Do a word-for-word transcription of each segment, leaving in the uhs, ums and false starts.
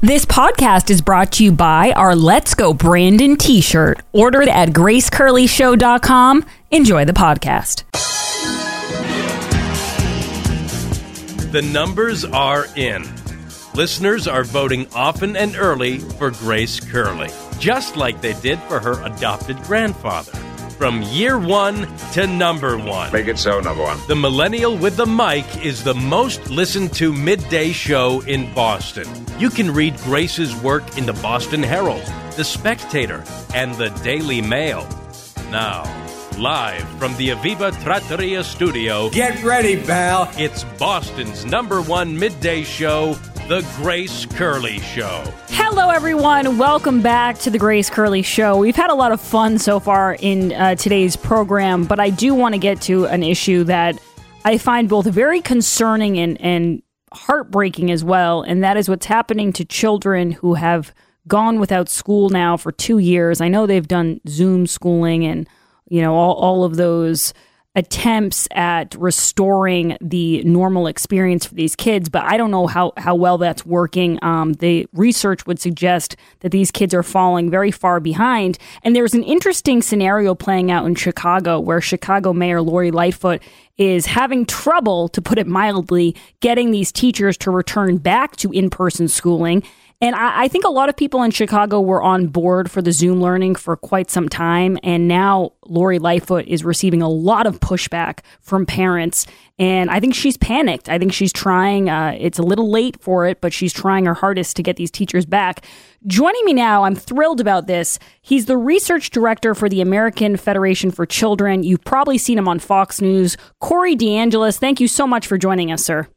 This podcast is brought to you by our Let's Go Brandon t-shirt. Order it at grace curley show dot com. Enjoy the podcast. The numbers are in. Listeners are voting often and early for Grace Curley, just like they did for her adopted grandfather. From year one to number one. Make it so, number one. The Millennial with the Mic is the most listened to midday show in Boston. You can read Grace's work in the Boston Herald, The Spectator, and the Daily Mail. Now, live from the Aviva Trattoria studio. Get ready, pal. It's Boston's number one midday show, The Grace Curley Show. Hello, everyone. Welcome back to The Grace Curley Show. We've had a lot of fun so far in uh, today's program, but I do want to get to an issue that I find both very concerning and, and heartbreaking as well, and that is what's happening to children who have gone without school now for two years. I know they've done Zoom schooling and, you know, all, all of those attempts at restoring the normal experience for these kids, but I don't know how, how well that's working. Um, the research would suggest that these kids are falling very far behind. And there's an interesting scenario playing out in Chicago where Chicago Mayor Lori Lightfoot is having trouble, to put it mildly, getting these teachers to return back to in-person schooling. And I, I think a lot of people in Chicago were on board for the Zoom learning for quite some time. And now Lori Lightfoot is receiving a lot of pushback from parents. And I think she's panicked. I think she's trying. Uh, it's a little late for it, but she's trying her hardest to get these teachers back. Joining me now, I'm thrilled about this. He's the research director for the American Federation for Children. You've probably seen him on Fox News. Corey DeAngelis, thank you so much for joining us, sir.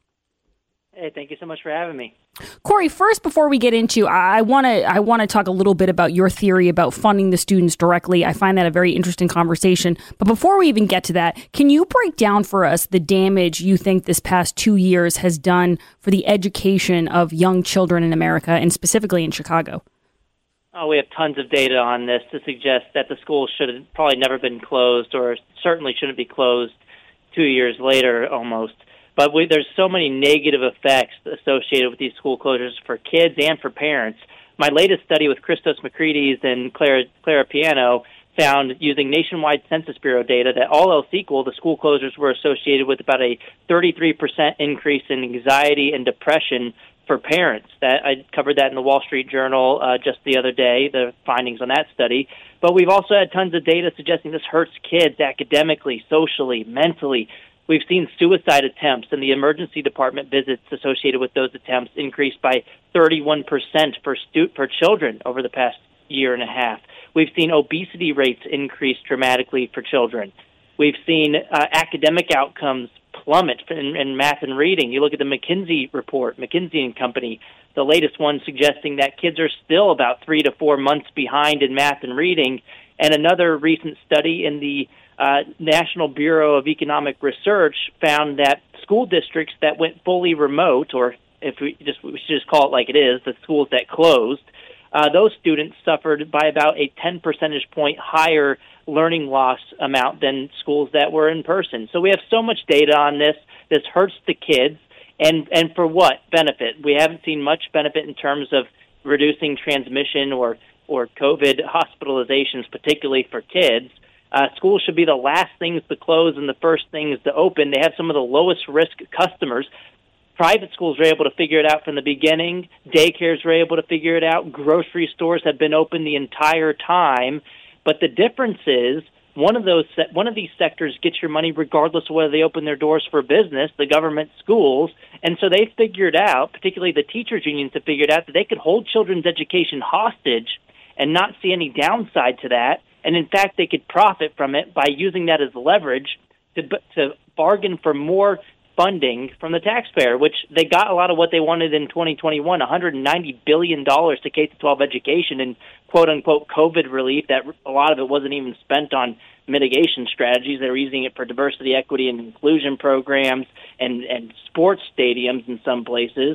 Hey, thank you so much for having me. Corey, first, before we get into, I want to I want to talk a little bit about your theory about funding the students directly. I find that a very interesting conversation. But before we even get to that, can you break down for us the damage you think this past two years has done for the education of young children in America, and specifically in Chicago? Oh, we have tons of data on this to suggest that the schools should have probably never been closed, or certainly shouldn't be closed two years later almost. But we, there's so many negative effects associated with these school closures for kids and for parents. My latest study with Christos Makrides and Clara, Clara Piano found, using nationwide Census Bureau data, that all else equal, the school closures were associated with about a thirty-three percent increase in anxiety and depression for parents. That I covered that in the Wall Street Journal uh, just the other day, the findings on that study. But we've also had tons of data suggesting this hurts kids academically, socially, mentally. We've seen suicide attempts and the emergency department visits associated with those attempts increased by thirty-one percent for stu- for children over the past year and a half. We've seen obesity rates increase dramatically for children. We've seen uh, academic outcomes plummet in, in math and reading. You look at the McKinsey report, McKinsey and Company, the latest one suggesting that kids are still about three to four months behind in math and reading. And another recent study in the Uh, National Bureau of Economic Research found that school districts that went fully remote, or if we just we should just call it like it is, the schools that closed, uh, those students suffered by about a ten percentage point higher learning loss amount than schools that were in person. So we have so much data on this. This hurts the kids, and and for what benefit? We haven't seen much benefit in terms of reducing transmission or or COVID hospitalizations, particularly for kids. Uh, schools should be the last things to close and the first things to open. They have some of the lowest risk customers. Private schools were able to figure it out from the beginning. Daycares were able to figure it out. Grocery stores have been open the entire time. But the difference is one of those se- one of these sectors gets your money regardless of whether they open their doors for business, the government schools. And so they figured out, particularly the teachers' unions have figured out, that they could hold children's education hostage and not see any downside to that. And in fact, they could profit from it by using that as leverage to, to bargain for more funding from the taxpayer, which they got a lot of what they wanted in twenty twenty-one, one hundred ninety billion dollars to K through twelve education and quote-unquote COVID relief. That a lot of it wasn't even spent on mitigation strategies. They were using it for diversity, equity, and inclusion programs and, and sports stadiums in some places.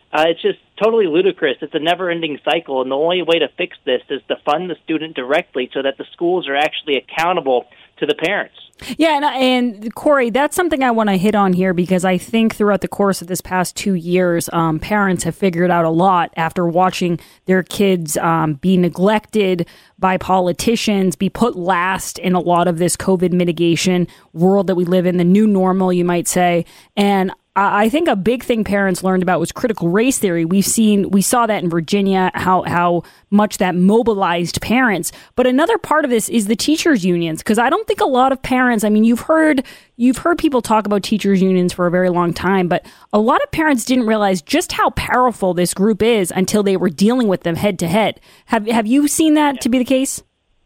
Uh, it's just totally ludicrous. It's a never-ending cycle, and the only way to fix this is to fund the student directly so that the schools are actually accountable to the parents. Yeah, and, and Corey, that's something I want to hit on here because I think throughout the course of this past two years, um, parents have figured out a lot after watching their kids um, be neglected by politicians, be put last in a lot of this COVID mitigation world that we live in, the new normal, you might say. And I think a big thing parents learned about was critical race theory. We've seen, we saw that in Virginia, how how much that mobilized parents. But another part of this is the teachers' unions, because I don't think a lot of parents, I mean, you've heard you've heard people talk about teachers' unions for a very long time, but a lot of parents didn't realize just how powerful this group is until they were dealing with them head to head. Have have you seen that to be the case?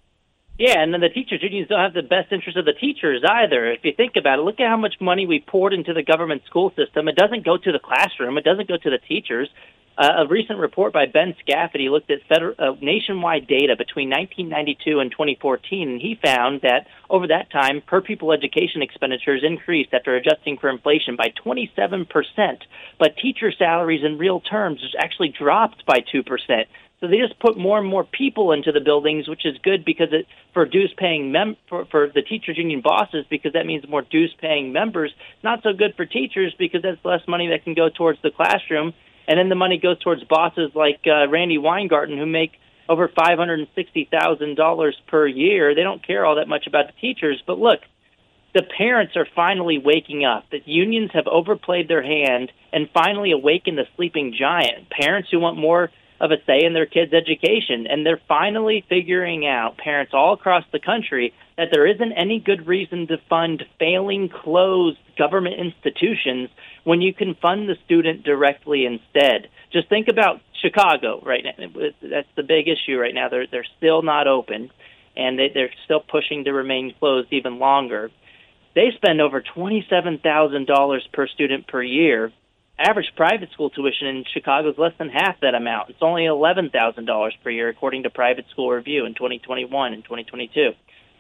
Yeah, and then the teachers' unions don't have the best interest of the teachers either. If you think about it, look at how much money we poured into the government school system. It doesn't go to the classroom. It doesn't go to the teachers. Uh, a recent report by Ben Scafferty looked at federal, uh, nationwide data between nineteen ninety-two and twenty fourteen, and he found that over that time, per-pupil education expenditures increased after adjusting for inflation by twenty-seven percent, but teacher salaries in real terms actually dropped by two percent. So they just put more and more people into the buildings, which is good because it for dues-paying mem for, for the teachers' union bosses, because that means more dues-paying members. Not so good for teachers because that's less money that can go towards the classroom, and then the money goes towards bosses like uh, Randy Weingarten, who make over five hundred sixty thousand dollars per year. They don't care all that much about the teachers, but look, the parents are finally waking up. The unions have overplayed their hand and finally awakened the sleeping giant. Parents who want more of a say in their kids' education, and they're finally figuring out, parents all across the country, that there isn't any good reason to fund failing, closed government institutions when you can fund the student directly instead. Just think about Chicago right now. That's the big issue right now. They're, they're still not open, and they, they're still pushing to remain closed even longer. They spend over twenty-seven thousand dollars per student per year. Average private school tuition in Chicago is less than half that amount. It's only eleven thousand dollars per year, according to Private School Review in twenty twenty-one and twenty twenty-two.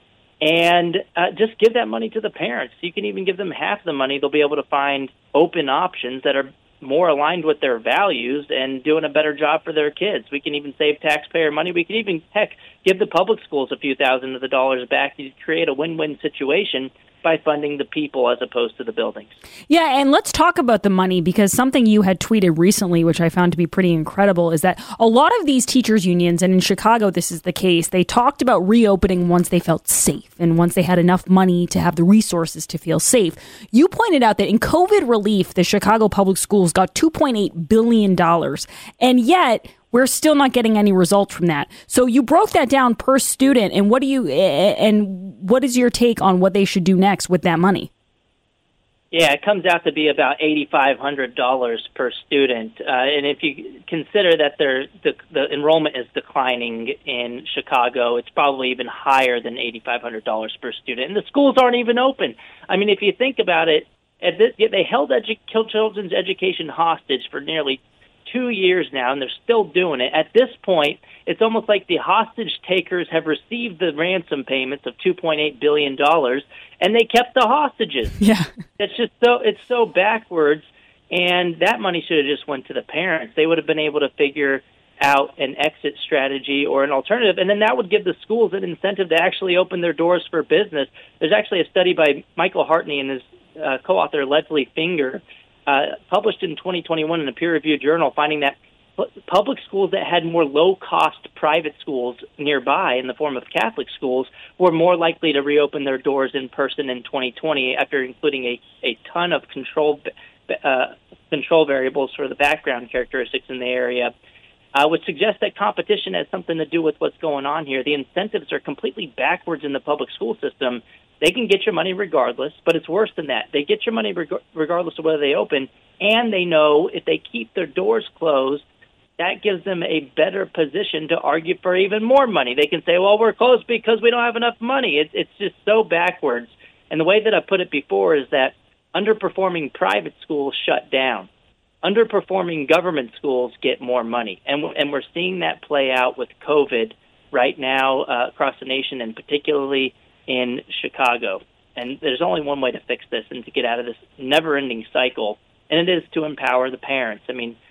And uh, just give that money to the parents. You can even give them half the money. They'll be able to find open options that are more aligned with their values and doing a better job for their kids. We can even save taxpayer money. We can even, heck, give the public schools a few thousand of the dollars back to create a win-win situation by funding the people as opposed to the buildings. Yeah, and let's talk about the money, because something you had tweeted recently, which I found to be pretty incredible, is that a lot of these teachers' unions, and in Chicago this is the case, they talked about reopening once they felt safe and once they had enough money to have the resources to feel safe. You pointed out that in COVID relief, the Chicago Public Schools got two point eight billion dollars, and yet we're still not getting any results from that. So you broke that down per student, and what do you and what is your take on what they should do next with that money? Yeah, it comes out to be about eight thousand five hundred dollars per student, uh, and if you consider that the, the enrollment is declining in Chicago, it's probably even higher than eight thousand five hundred dollars per student, and the schools aren't even open. I mean, if you think about it, at this, they held edu- children's education hostage for nearly two years now, and they're still doing it. At this point, it's almost like the hostage takers have received the ransom payments of two point eight billion dollars, and they kept the hostages. Yeah. It's just so, it's so backwards, and that money should have just went to the parents. They would have been able to figure out an exit strategy or an alternative, and then that would give the schools an incentive to actually open their doors for business. There's actually a study by Michael Hartney and his uh, co-author Leslie Finger, Uh, published in twenty twenty-one in a peer-reviewed journal, finding that pu- public schools that had more low-cost private schools nearby in the form of Catholic schools were more likely to reopen their doors in person in twenty twenty after including a, a ton of control, uh, control variables for the background characteristics in the area. I would suggest that competition has something to do with what's going on here. The incentives are completely backwards in the public school system. They can get your money regardless, but it's worse than that. They get your money reg- regardless of whether they open, and they know if they keep their doors closed, that gives them a better position to argue for even more money. They can say, well, we're closed because we don't have enough money. It, it's just so backwards. And the way that I put it before is that underperforming private schools shut down. Underperforming government schools get more money. And, and we're seeing that play out with COVID right now uh, across the nation, and particularly in Chicago. And there's only one way to fix this and to get out of this never-ending cycle, and it is to empower the parents. I mean,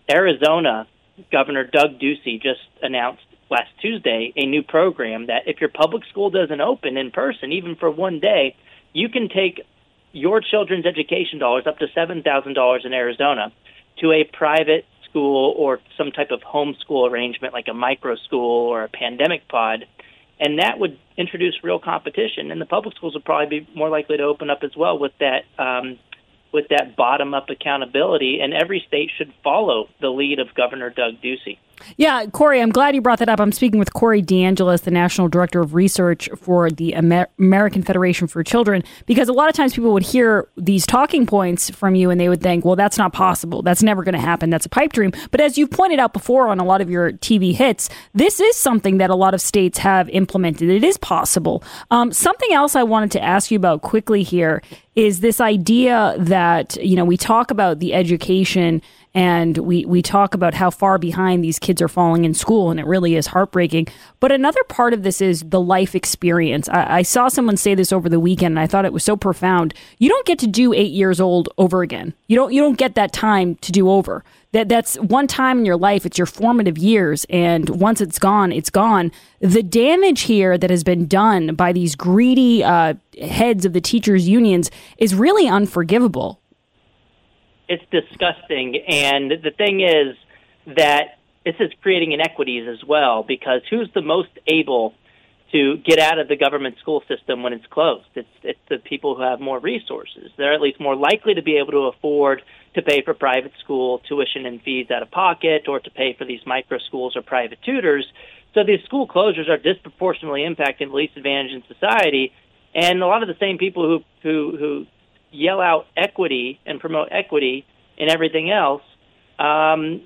Arizona, Governor Doug Ducey just announced last Tuesday a new program that if your public school doesn't open in person, even for one day, you can take your children's education dollars, up to seven thousand dollars in Arizona, to a private school or some type of homeschool arrangement like a micro school or a pandemic pod, and that would introduce real competition. And the public schools would probably be more likely to open up as well with that um, with that bottom-up accountability, and every state should follow the lead of Governor Doug Ducey. Yeah, Corey, I'm glad you brought that up. I'm speaking with Corey DeAngelis, the National Director of Research for the Amer- American Federation for Children, because a lot of times people would hear these talking points from you and they would think, well, that's not possible. That's never going to happen. That's a pipe dream. But as you've pointed out before on a lot of your T V hits, this is something that a lot of states have implemented. It is possible. Um, something else I wanted to ask you about quickly here is this idea that, you know, we talk about the education and we, we talk about how far behind these kids are falling in school, and it really is heartbreaking. But another part of this is the life experience. I, I saw someone say this over the weekend, and I thought it was so profound. You don't get to do eight years old over again. You don't you don't get that time to do over. That that's one time in your life. It's your formative years, and once it's gone, it's gone. The damage here that has been done by these greedy uh, heads of the teachers' unions is really unforgivable. It's disgusting, and the thing is that this is creating inequities as well, because who's the most able to get out of the government school system when it's closed? It's it's the people who have more resources. They're at least more likely to be able to afford to pay for private school tuition and fees out of pocket, or to pay for these micro schools or private tutors. So these school closures are disproportionately impacting the least advantaged in society, and a lot of the same people who who who yell out equity and promote equity and everything else, um,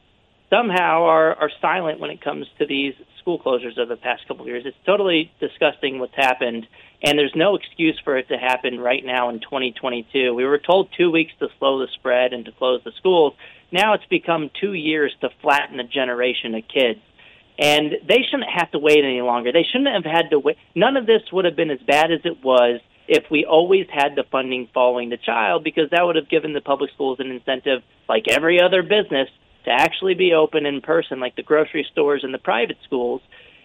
somehow are, are silent when it comes to these school closures of the past couple of years. It's totally disgusting what's happened, and there's no excuse for it to happen right now in twenty twenty-two. We were told two weeks to slow the spread and to close the schools. Now it's become two years to flatten a generation of kids. And they shouldn't have to wait any longer. They shouldn't have had to wait. None of this would have been as bad as it was if we always had the funding following the child, because that would have given the public schools an incentive, like every other business, to actually be open in person, like the grocery stores and the private schools.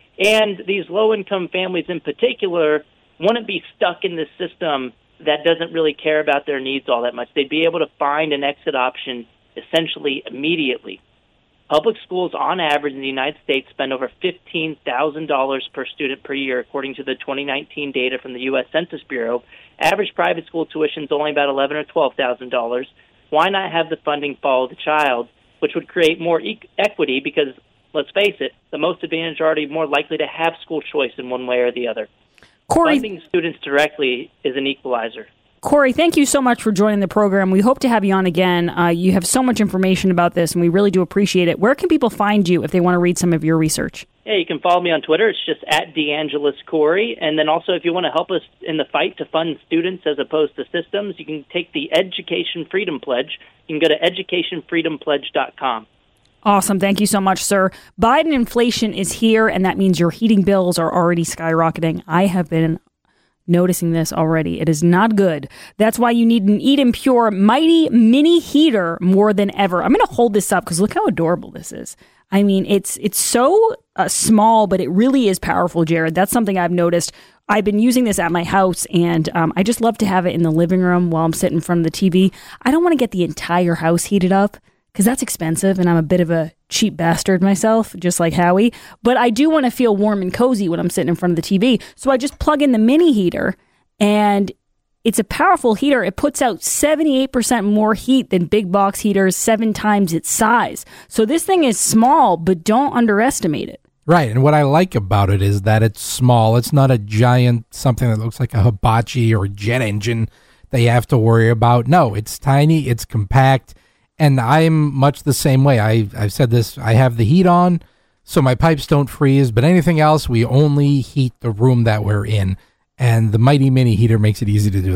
And these low-income families in particular wouldn't be stuck in this system that doesn't really care about their needs all that much. They'd be able to find an exit option essentially immediately. Public schools, on average, in the United States spend over fifteen thousand dollars per student per year, according to the twenty nineteen data from the U S Census Bureau. Average private school tuition is only about eleven thousand dollars or twelve thousand dollars. Why not have the funding follow the child, which would create more e- equity because, let's face it, the most advantaged are already more likely to have school choice in one way or the other. Corey, funding students directly is an equalizer. Corey, thank you so much for joining the program. We hope to have you on again. Uh, you have so much information about this, and we really do appreciate it. Where can people find you if they want to read some of your research? Yeah, you can follow me on Twitter. It's just at DeAngelis Corey. And then also, if you want to help us in the fight to fund students as opposed to systems, you can take the Education Freedom Pledge. You can go to education freedom pledge dot com. Awesome. Thank you so much, sir. Biden inflation is here, and that means your heating bills are already skyrocketing. I have been noticing this already. It is not good. That's why you need an Eden Pure Mighty Mini Heater more than ever. I'm going to hold this up because look how adorable this is. I mean, it's it's so uh, small, but it really is powerful, Jared. That's something I've noticed. I've been using this at my house, and um, I just love to have it in the living room while I'm sitting in front of the T V. I don't want to get the entire house heated up because that's expensive, and I'm a bit of a cheap bastard myself, just like Howie. But I do want to feel warm and cozy when I'm sitting in front of the T V. So I just plug in the mini heater, and it's a powerful heater. It puts out seventy-eight percent more heat than big box heaters, seven times its size. So this thing is small, but don't underestimate it. Right, and what I like about it is that it's small. It's not a giant, something that looks like a hibachi or a jet engine that you have to worry about. No, it's tiny, it's compact, and I'm much the same way. I, I've said this, I have the heat on, so my pipes don't freeze, but anything else, we only heat the room that we're in. And the Mighty Mini Heater makes it easy to do that.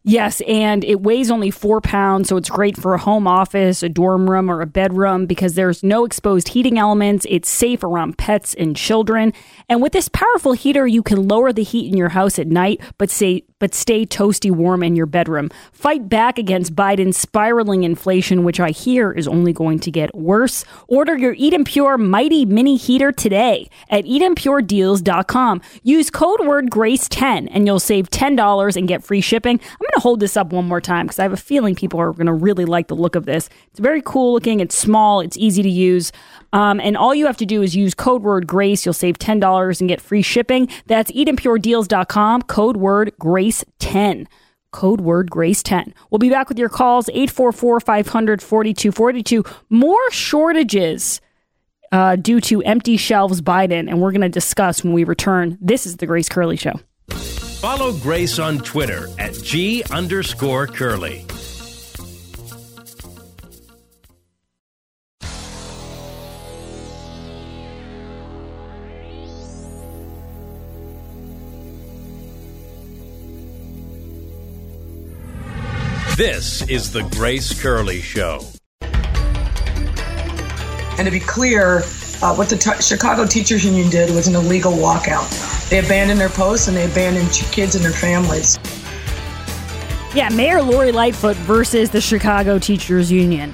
Yes, and it weighs only four pounds, so it's great for a home office, a dorm room, or a bedroom because there's no exposed heating elements. It's safe around pets and children. And with this powerful heater, you can lower the heat in your house at night, but say but stay toasty warm in your bedroom. Fight back against Biden's spiraling inflation, which I hear is only going to get worse. Order your Eden Pure Mighty Mini Heater today at eden pure deals dot com. Use code word grace ten and you'll save ten dollars and get free shipping. I'm going to hold this up one more time because I have a feeling people are going to really like the look of this. It's very cool looking. It's small. It's easy to use. Um, and all you have to do is use code word grace. You'll save ten dollars and get free shipping. That's eden pure deals dot com. Code word grace ten. Code word grace ten. We'll be back with your calls. eight four four, five hundred, forty-two forty-two. More shortages uh, due to empty shelves Biden. And we're going to discuss when we return. This is the Grace Curley Show. Follow Grace on Twitter at G underscore Curley. This is the Grace Curley Show. And to be clear, uh, what the t- Chicago Teachers Union did was an illegal walkout. They abandoned their posts and they abandoned kids and their families. Yeah, Mayor Lori Lightfoot versus the Chicago Teachers Union.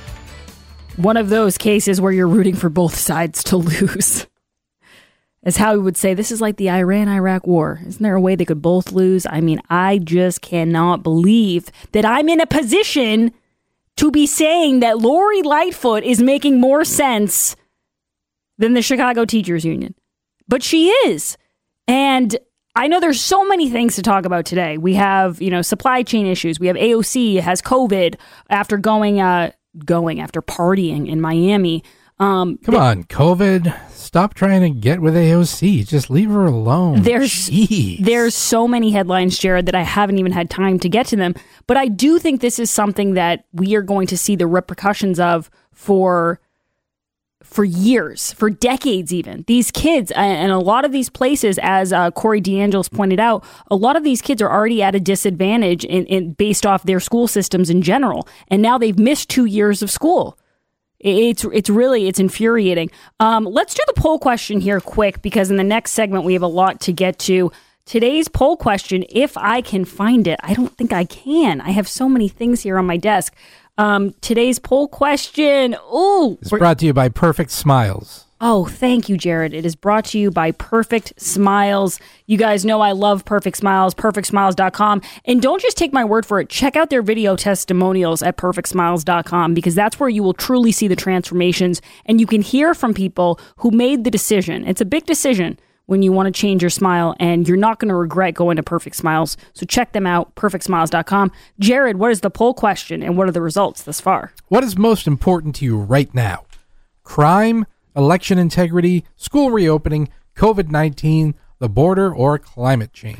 One of those cases where you're rooting for both sides to lose. As Howie would say, this is like the Iran-Iraq war. Isn't there a way they could both lose? I mean, I just cannot believe that I'm in a position to be saying that Lori Lightfoot is making more sense than the Chicago Teachers Union. But she is. And I know there's so many things to talk about today. We have, you know, supply chain issues. We have A O C has COVID after going, uh, going after partying in Miami. Um, Come th- on, COVID. Stop trying to get with A O C. Just leave her alone. There's Jeez. there's so many headlines, Jared, that I haven't even had time to get to them. But I do think this is something that we are going to see the repercussions of for for years, for decades even. These kids, and a lot of these places, as uh, Corey DeAngelis pointed out, a lot of these kids are already at a disadvantage in, in based off their school systems in general. And now they've missed two years of school. It's it's really, it's infuriating. Um, let's do the poll question here quick, because in the next segment, we have a lot to get to. Today's poll question, if I can find it, I don't think I can. I have so many things here on my desk. Um, today's poll question, ooh. It's brought to you by Perfect Smiles. Oh, thank you, Jared. It is brought to you by Perfect Smiles. You guys know I love Perfect Smiles, perfect smiles dot com. And don't just take my word for it. Check out their video testimonials at perfect smiles dot com, because that's where you will truly see the transformations and you can hear from people who made the decision. It's a big decision when you want to change your smile, and you're not going to regret going to Perfect Smiles. So check them out, perfect smiles dot com. Jared, what is the poll question and what are the results thus far? What is most important to you right now? Crime, election integrity, school reopening, COVID nineteen, the border, or climate change?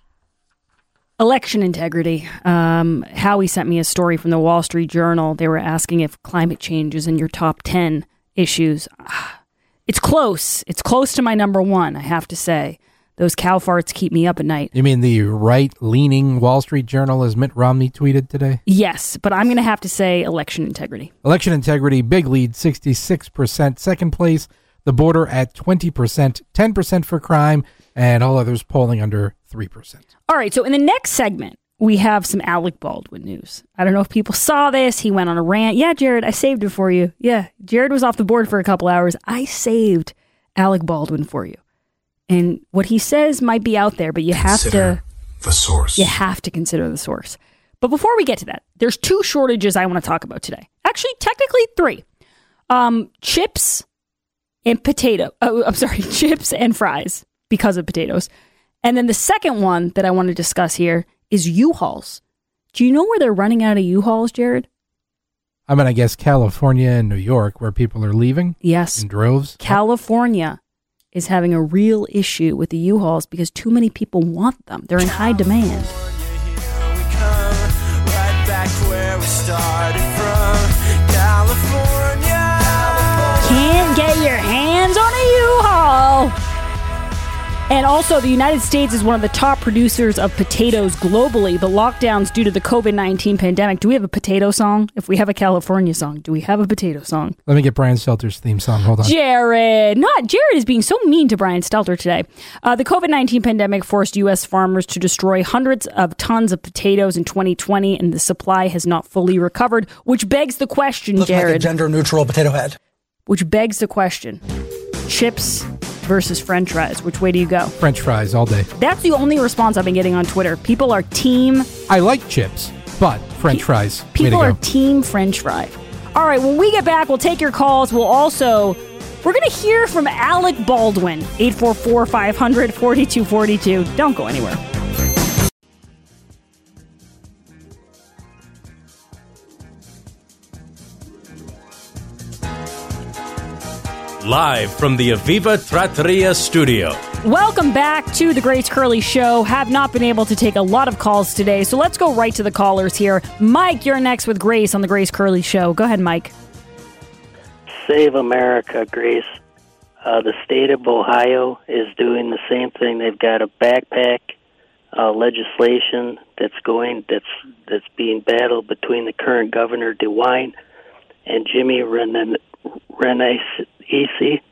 Election integrity. Um, Howie sent me a story from the Wall Street Journal. They were asking if climate change is in your top ten issues. It's close. It's close to my number one, I have to say. Those cow farts keep me up at night. You mean the right-leaning Wall Street Journal, as Mitt Romney tweeted today? Yes, but I'm going to have to say election integrity. Election integrity, big lead, sixty-six percent. Second place, the border at twenty percent, ten percent for crime, and all others polling under three percent. All right, so in the next segment, we have some Alec Baldwin news. I don't know if people saw this. He went on a rant. Yeah, Jared, I saved it for you. Yeah, Jared was off the board for a couple hours. I saved Alec Baldwin for you. And what he says might be out there, but you consider have to the source. You have to consider the source. But before we get to that, there's two shortages I want to talk about today. Actually, technically three. Um, chips and potato. Oh, I'm sorry, chips and fries because of potatoes. And then the second one that I want to discuss here is U-Hauls. Do you know where they're running out of U-Hauls, Jared? I mean, I guess California and New York, where people are leaving. Yes. In droves. California is having a real issue with the U-Hauls because too many people want them. They're in high demand. Can't get your hands on a U-Haul. And also, the United States is one of the top producers of potatoes globally. The lockdowns due to the covid nineteen pandemic. Do we have a potato song? If we have a California song, do we have a potato song? Let me get Brian Stelter's theme song. Hold on. Jared. Not Jared is being so mean to Brian Stelter today. Uh, the covid nineteen pandemic forced U S farmers to destroy hundreds of tons of potatoes in twenty twenty, and the supply has not fully recovered, which begs the question, Look Jared. like a gender-neutral potato head. Which begs the question. Chips versus French fries. Which way do you go? French fries all day. That's the only response I've been getting on Twitter. People are team... I like chips, but French fries. People way to are go. team French fry. All right, when we get back, we'll take your calls. We'll also... We're going to hear from Alec Baldwin. eight four four, five hundred, four two four two. Don't go anywhere. Live from the Aviva Trattoria studio. Welcome back to the Grace Curley Show. Have not been able to take a lot of calls today, so let's go right to the callers here. Mike, you're next with Grace on the Grace Curley Show. Go ahead, Mike. Save America, Grace. Uh, the state of Ohio is doing the same thing. They've got a backpack uh, legislation that's going that's that's being battled between the current governor DeWine and Jimmy Ren- Renacci,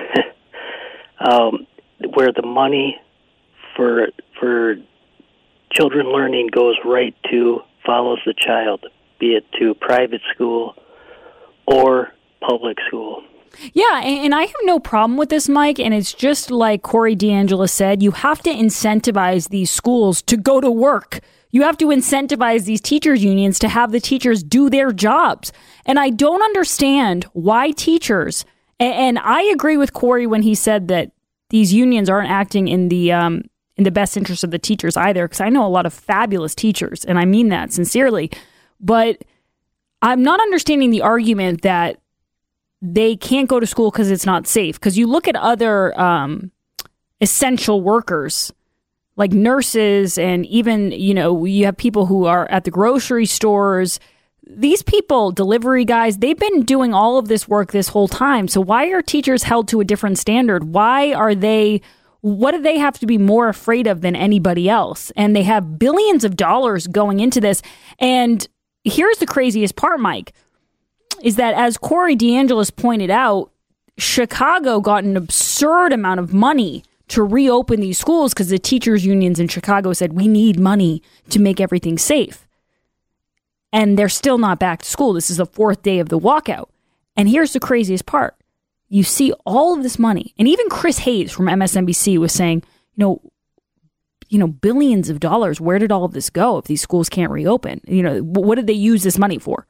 um, where the money for for children learning goes right to follows the child, be it to private school or public school. Yeah, and I have no problem with this, Mike, and it's just like Corey DeAngelo said, you have to incentivize these schools to go to work. You have to incentivize these teachers' unions to have the teachers do their jobs. And I don't understand why teachers, and I agree with Corey when he said that these unions aren't acting in the um, in the best interest of the teachers either, because I know a lot of fabulous teachers, and I mean that sincerely. But I'm not understanding the argument that they can't go to school because it's not safe. Because you look at other um, essential workers, like nurses, and even, you know, you have people who are at the grocery stores. These people, delivery guys, they've been doing all of this work this whole time. So why are teachers held to a different standard? Why are they, what do they have to be more afraid of than anybody else? And they have billions of dollars going into this. And here's the craziest part, Mike, is that as Corey DeAngelis pointed out, Chicago got an absurd amount of money to reopen these schools because the teachers' unions in Chicago said, we need money to make everything safe. And they're still not back to school. This is the fourth day of the walkout. And here's the craziest part. You see all of this money. And even Chris Hayes from M S N B C was saying, you know, you know, billions of dollars. Where did all of this go if these schools can't reopen? You know, what did they use this money for?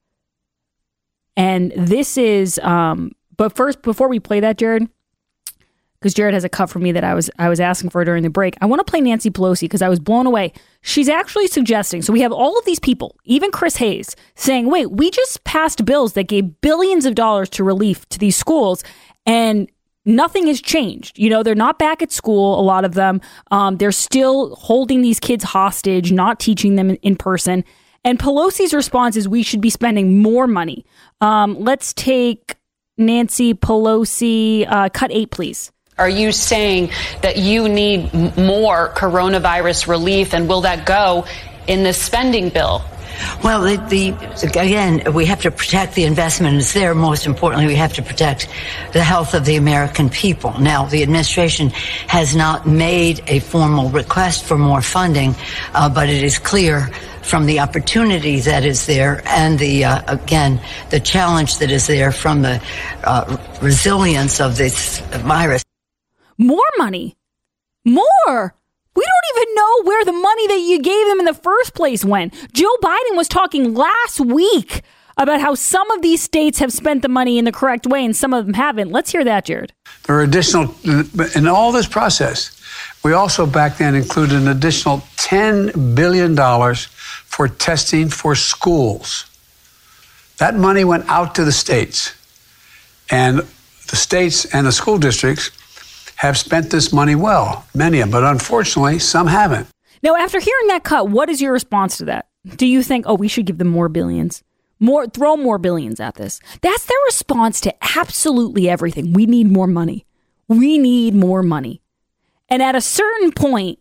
And this is, um, but first, before we play that, Jared, because Jared has a cut for me that I was I was asking for during the break, I want to play Nancy Pelosi because I was blown away. She's actually suggesting, so we have all of these people, even Chris Hayes, saying, wait, we just passed bills that gave billions of dollars to relief to these schools, and nothing has changed. You know, they're not back at school, a lot of them. Um, they're still holding these kids hostage, not teaching them in, in person. And Pelosi's response is we should be spending more money. Um, let's take Nancy Pelosi. Uh, cut eight, please. Are you saying that you need m- more coronavirus relief, and will that go in this spending bill? Well, the, the again, we have to protect the investment is there. Most importantly, we have to protect the health of the American people. Now, the administration has not made a formal request for more funding, uh, but it is clear from the opportunity that is there and the, uh, again, the challenge that is there from the uh, resilience of this virus. More money. More. We don't even know where the money that you gave them in the first place went. Joe Biden was talking last week about how some of these states have spent the money in the correct way and some of them haven't. Let's hear that, Jared. There are additional, in all this process, we also back then included an additional ten billion dollars for testing for schools. That money went out to the states, and the states and the school districts have spent this money well, many of them, but unfortunately, some haven't. Now, after hearing that cut, what is your response to that? Do you think, oh, we should give them more billions? More, throw more billions at this? That's their response to absolutely everything. We need more money. We need more money. And at a certain point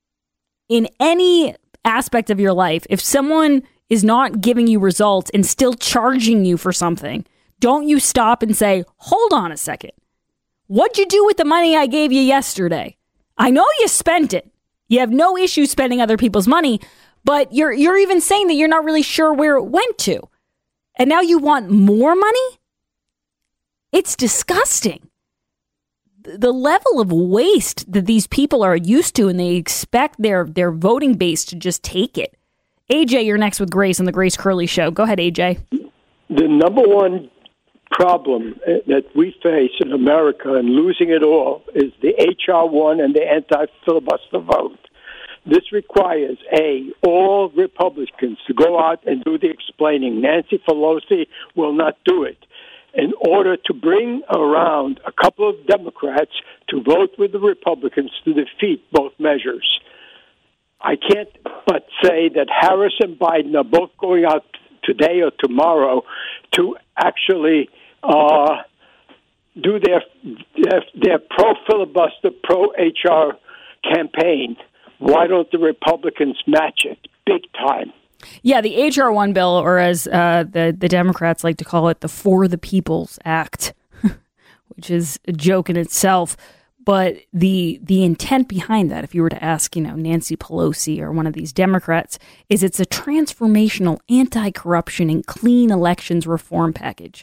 in any aspect of your life, if someone is not giving you results and still charging you for something, don't you stop and say, hold on a second. What'd you do with the money I gave you yesterday? I know you spent it. You have no issue spending other people's money, but you're you're even saying that you're not really sure where it went to. And now you want more money? It's disgusting. The level of waste that these people are used to, and they expect their, their voting base to just take it. A J, you're next with Grace on the Grace Curley Show. Go ahead, A J. The number one problem that we face in America and losing it all is the H R one and the anti-filibuster vote. This requires, A, all Republicans to go out and do the explaining. Nancy Pelosi will not do it. In order to bring around a couple of Democrats to vote with the Republicans to defeat both measures. I can't but say that Harris and Biden are both going out today or tomorrow to actually uh, do their, their, their pro-filibuster, pro-H R campaign. Why don't the Republicans match it big time? Yeah, the H R one bill, or as uh, the, the Democrats like to call it, the For the People's Act, which is a joke in itself. But the the intent behind that, if you were to ask, you know, Nancy Pelosi or one of these Democrats, is it's a transformational anti-corruption and clean elections reform package.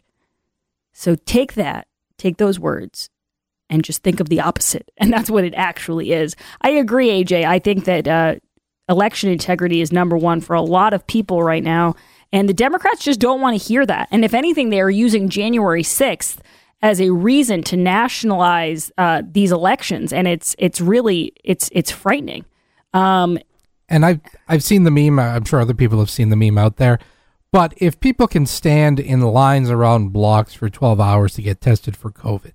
So take that, take those words, and just think of the opposite. And that's what it actually is. I agree, A J. I think that uh, election integrity is number one for a lot of people right now. And the Democrats just don't want to hear that. And if anything, they are using January sixth as a reason to nationalize uh, these elections. And it's it's really, it's it's frightening. Um, and I've, I've seen the meme. I'm sure other people have seen the meme out there. But if people can stand in lines around blocks for twelve hours to get tested for COVID,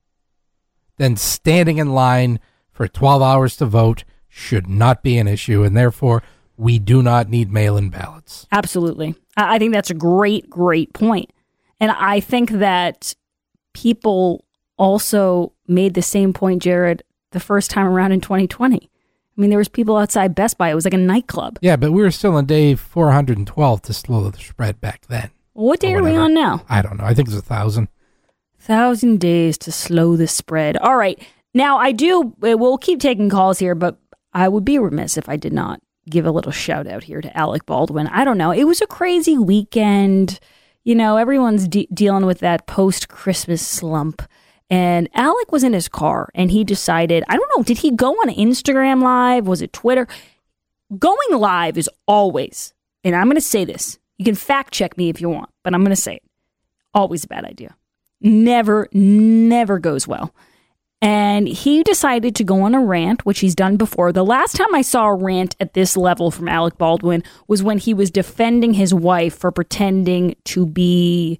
then standing in line for twelve hours to vote should not be an issue, and therefore we do not need mail-in ballots. Absolutely. I think that's a great, great point. And I think that people also made the same point, Jared, the first time around in twenty twenty. I mean, there was people outside Best Buy. It was like a nightclub. Yeah, but we were still on day four hundred twelve to slow the spread back then. What day are we on now? I don't know. I think it's a thousand. Thousand days to slow the spread. All right. Now, I do, we'll keep taking calls here, but I would be remiss if I did not give a little shout out here to Alec Baldwin. I don't know. It was a crazy weekend. You know, everyone's de- dealing with that post-Christmas slump. And Alec was in his car and he decided, I don't know, did he go on Instagram Live? Was it Twitter? Going live is always, and I'm going to say this, you can fact check me if you want, but I'm going to say it, always a bad idea. Never, never goes well. And he decided to go on a rant, which he's done before. The last time I saw a rant at this level from Alec Baldwin was when he was defending his wife for pretending to be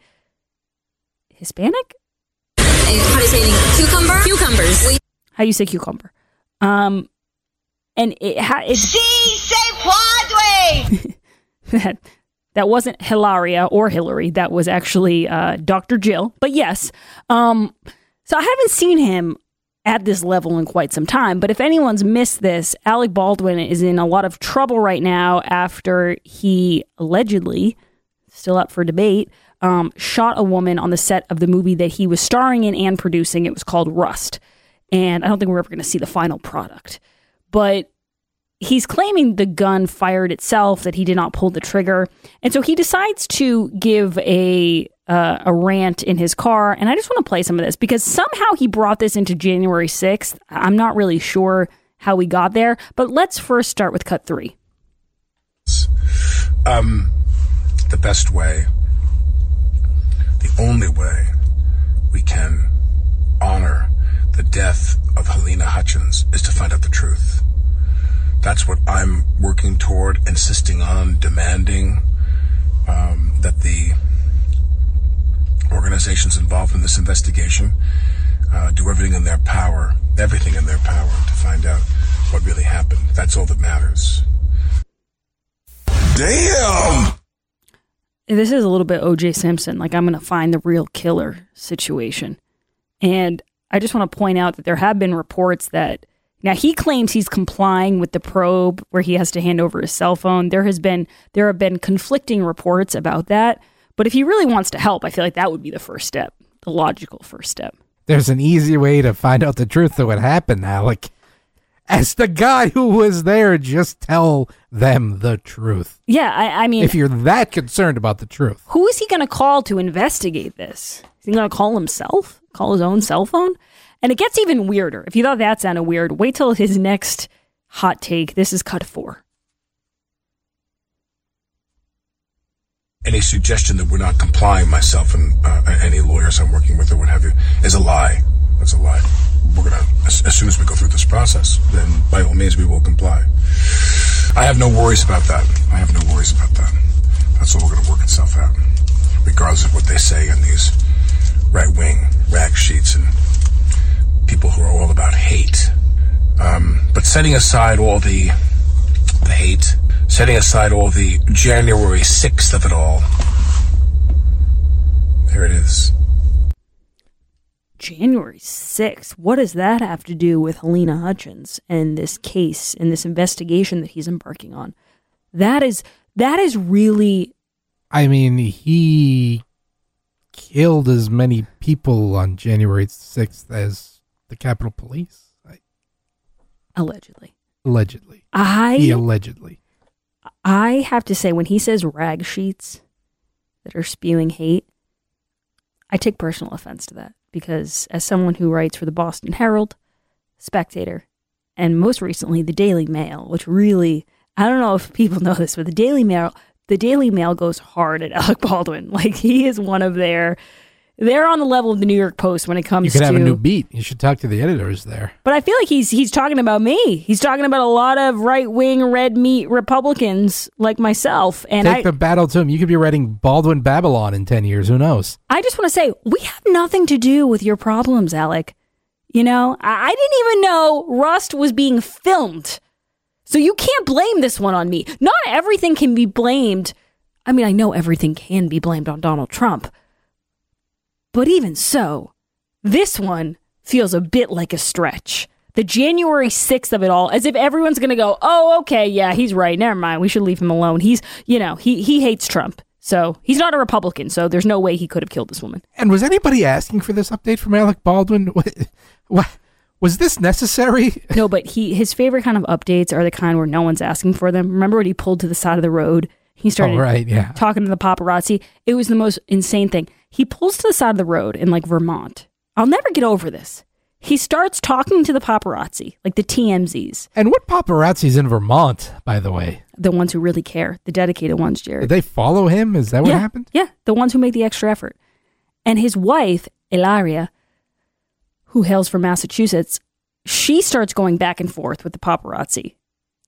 Hispanic? How do you say cucumber? Cucumbers. How do you say cucumber? Um, and it ha- it's... Si se puede! that, that wasn't Hilaria or Hillary. That was actually uh, Doctor Jill. But yes. Um, so I haven't seen him at this level in quite some time. But if anyone's missed this, Alec Baldwin is in a lot of trouble right now after he allegedly, still up for debate, um, shot a woman on the set of the movie that he was starring in and producing. It was called Rust. And I don't think we're ever going to see the final product. But he's claiming the gun fired itself, that he did not pull the trigger. And so he decides to give a uh, a rant in his car. And I just want to play some of this because somehow he brought this into January sixth. I'm not really sure how we got there. But let's first start with cut three. Um, the best way, the only way we can honor the death of Helena Hutchins is to find out the truth. That's what I'm working toward, insisting on, demanding um, that the organizations involved in this investigation uh, do everything in their power, everything in their power to find out what really happened. That's all that matters. Damn! This is a little bit O J Simpson, like I'm going to find the real killer situation. And I just want to point out that there have been reports that Now, he claims he's complying with the probe where he has to hand over his cell phone. There has been there have been conflicting reports about that. But if he really wants to help, I feel like that would be the first step, the logical first step. There's an easy way to find out the truth of what happened, Alec. As the guy who was there, just tell them the truth. Yeah, I, I mean... If you're that concerned about the truth. Who is he going to call to investigate this? Is he going to call himself? Call his own cell phone? And it gets even weirder. If you thought that sounded weird, wait till his next hot take. This is cut four. Any suggestion that we're not complying, myself and uh, any lawyers I'm working with or what have you, is a lie. That's a lie. We're going to, as, as soon as we go through this process, then by all means we will comply. I have no worries about that. I have no worries about that. That's all going to work itself out, regardless of what they say in these right-wing rag sheets and people who are all about hate. Um, but setting aside all the, the hate, setting aside all the January sixth of it all, there it is. January sixth. What does that have to do with Halyna Hutchins and this case and this investigation that he's embarking on? That is that is really... I mean, he killed as many people on January sixth as the Capitol Police. I... Allegedly. Allegedly. I... He allegedly. I have to say, when he says rag sheets that are spewing hate, I take personal offense to that. Because as someone who writes for the Boston Herald, Spectator, and most recently the Daily Mail, which really, I don't know if people know this, but the Daily Mail, the Daily Mail goes hard at Alec Baldwin. Like, he is one of their, they're on the level of the New York Post when it comes to... You could have a new beat. You should talk to the editors there. But I feel like he's he's talking about me. He's talking about a lot of right-wing, red meat Republicans like myself. And Take I, the battle to him. You could be writing Baldwin Babylon in ten years. Who knows? I just want to say, we have nothing to do with your problems, Alec. You know, I, I didn't even know Rust was being filmed. So you can't blame this one on me. Not everything can be blamed. I mean, I know everything can be blamed on Donald Trump. But even so, this one feels a bit like a stretch. The January sixth of it all, as if everyone's going to go, oh, okay, yeah, he's right. Never mind. We should leave him alone. He's, you know, he, he hates Trump. So he's not a Republican. So there's no way he could have killed this woman. And was anybody asking for this update from Alec Baldwin? What, what was this necessary? No, but he his favorite kind of updates are the kind where no one's asking for them. Remember when he pulled to the side of the road? He started oh, right, yeah. talking to the paparazzi. It was the most insane thing. He pulls to the side of the road in like Vermont. I'll never get over this. He starts talking to the paparazzi, like the T M Zs. And what paparazzi's in Vermont, by the way? The ones who really care. The dedicated ones, Jared. Did they follow him? Is that what yeah, happened? Yeah, the ones who make the extra effort. And his wife, Ilaria, who hails from Massachusetts, she starts going back and forth with the paparazzi.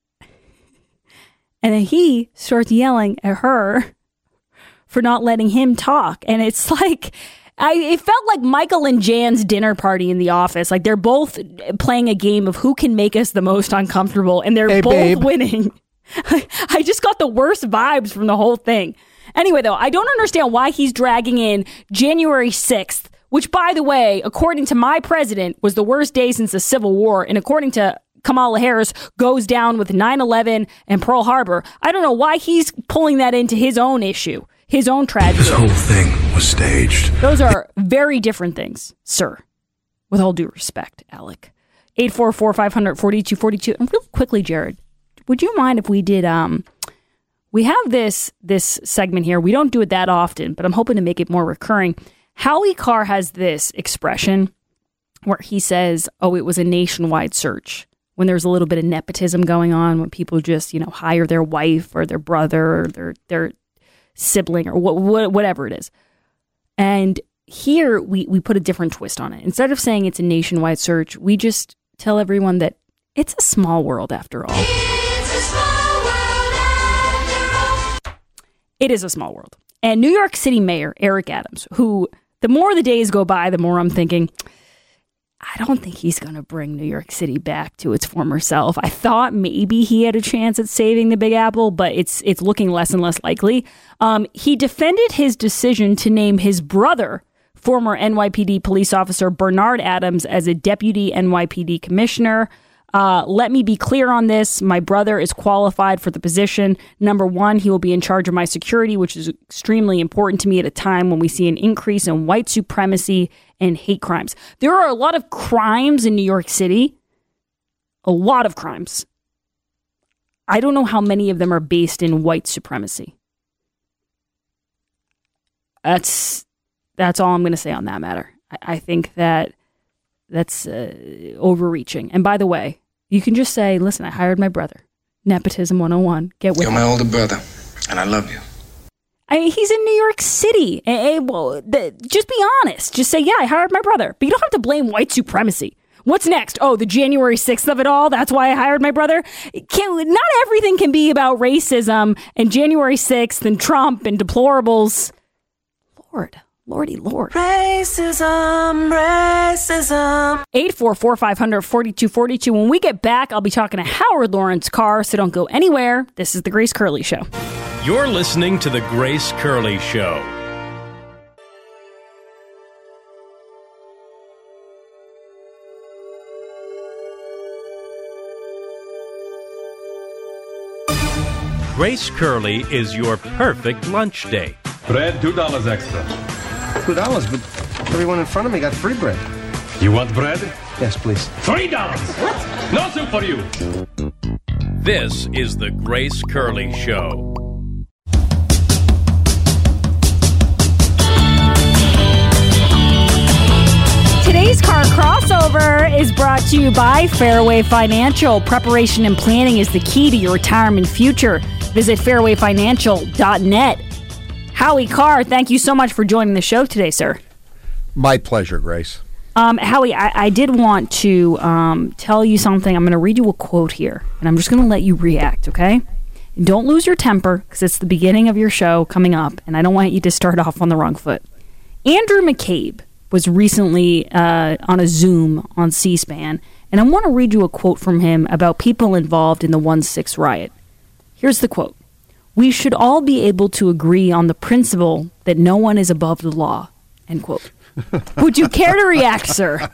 And then he starts yelling at her for not letting him talk. And it's like, I, it felt like Michael and Jan's dinner party in the office. Like they're both playing a game of who can make us the most uncomfortable. And they're hey, both babe. winning. I just got the worst vibes from the whole thing. Anyway, though, I don't understand why he's dragging in January sixth, which, by the way, according to my president, was the worst day since the Civil War. And according to Kamala Harris, goes down with nine eleven and Pearl Harbor. I don't know why he's pulling that into his own issue, his own tragedy. This whole thing was staged. Those are very different things, sir. With all due respect, Alec. eight four four, five hundred, forty-two forty-two. And really quickly, Jared, would you mind if we did, um, we have this this segment here. We don't do it that often, but I'm hoping to make it more recurring. Howie Carr has this expression where he says, oh, it was a nationwide search. When there's a little bit of nepotism going on, when people just, you know, hire their wife or their brother or their their sibling or what, what, whatever it is. And here we, we put a different twist on it. Instead of saying it's a nationwide search, we just tell everyone that it's a small world after all. It's a small world after all. It is a small world. And New York City Mayor Eric Adams, who the more the days go by, the more I'm thinking, I don't think he's going to bring New York City back to its former self. I thought maybe he had a chance at saving the Big Apple, but it's it's looking less and less likely. Um, he defended his decision to name his brother, former N Y P D police officer Bernard Adams, as a deputy N Y P D commissioner. Uh, let me be clear on this. My brother is qualified for the position. Number one, he will be in charge of my security, which is extremely important to me at a time when we see an increase in white supremacy and hate crimes. There are a lot of crimes in New York City. A lot of crimes. I don't know how many of them are based in white supremacy. That's that's all I'm going to say on that matter. I, I think that that's uh, overreaching. And by the way, you can just say, listen, I hired my brother. Nepotism one oh one. Get with You're it. my older brother, and I love you. I mean, he's in New York City. Eh, well, the, just be honest. Just say, yeah, I hired my brother. But you don't have to blame white supremacy. What's next? Oh, the January sixth of it all? That's why I hired my brother? Can, not everything can be about racism and January sixth and Trump and deplorables. Lord, Lordy Lord. Racism, racism. eight four four, five hundred, forty-two forty-two. When we get back, I'll be talking to Howard Lawrence Carr, so don't go anywhere. This is The Grace Curley Show. You're listening to The Grace Curley Show. Grace Curley is your perfect lunch date. Bread, two dollars extra. Two dollars, but everyone in front of me got free bread. You want bread? Yes, please. Three dollars. What? No soup for you. This is the Grace Curley Show. Today's car crossover is brought to you by Fairway Financial. Preparation and planning is the key to your retirement future. Visit fairway financial dot net. Howie Carr, thank you so much for joining the show today, sir. My pleasure, Grace. Um, Howie, I, I did want to um, tell you something. I'm going to read you a quote here, and I'm just going to let you react, okay? And don't lose your temper, because it's the beginning of your show coming up, and I don't want you to start off on the wrong foot. Andrew McCabe was recently uh, on a Zoom on C-SPAN, and I want to read you a quote from him about people involved in the one six riot. Here's the quote. We should all be able to agree on the principle that no one is above the law, end quote. Would you care to react, sir?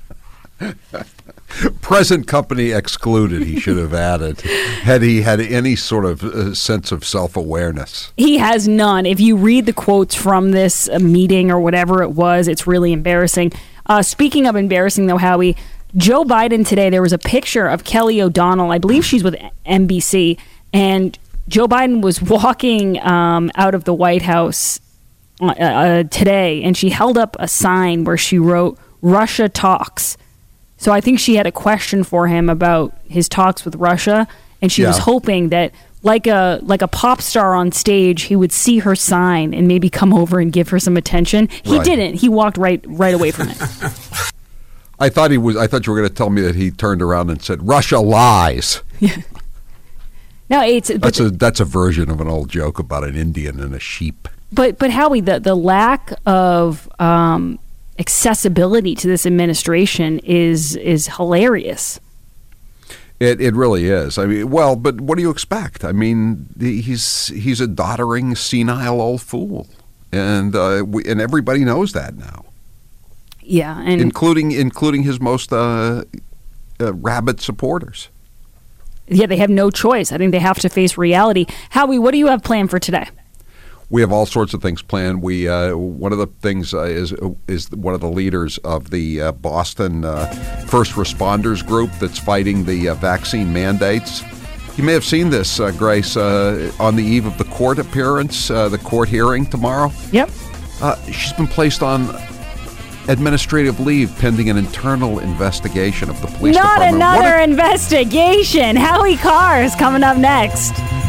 Present company excluded, he should have added, had he had any sort of uh, sense of self-awareness. He has none. If you read the quotes from this uh, meeting or whatever it was, it's really embarrassing. Uh, speaking of embarrassing, though, Howie, Joe Biden today, there was a picture of Kelly O'Donnell. I believe she's with N B C, and Joe Biden was walking um, out of the White House uh, uh, today, and she held up a sign where she wrote, Russia talks. So I think she had a question for him about his talks with Russia, and she yeah. was hoping that, like a like a pop star on stage, he would see her sign and maybe come over and give her some attention. He right. didn't. He walked right right away from it. I thought he was. I thought you were going to tell me that he turned around and said, "Russia lies." Yeah. No, it's that's a that's a version of an old joke about an Indian and a sheep. But but Howie, the the lack of um, accessibility to this administration is is hilarious. It it really is. I mean, well, but what do you expect? I mean, he's he's a doddering, senile old fool, and uh, we, and everybody knows that now. Yeah, and including including his most uh, uh, rabid supporters. Yeah, they have no choice. I think they have to face reality. Howie, what do you have planned for today? We have all sorts of things planned. We uh, one of the things uh, is is one of the leaders of the uh, Boston uh, first responders group that's fighting the uh, vaccine mandates. You may have seen this, uh, Grace, uh, on the eve of the court appearance, uh, the court hearing tomorrow. Yep. Uh, she's been placed on administrative leave pending an internal investigation of the police Not department. Not another a- investigation. Howie Carr is coming up next.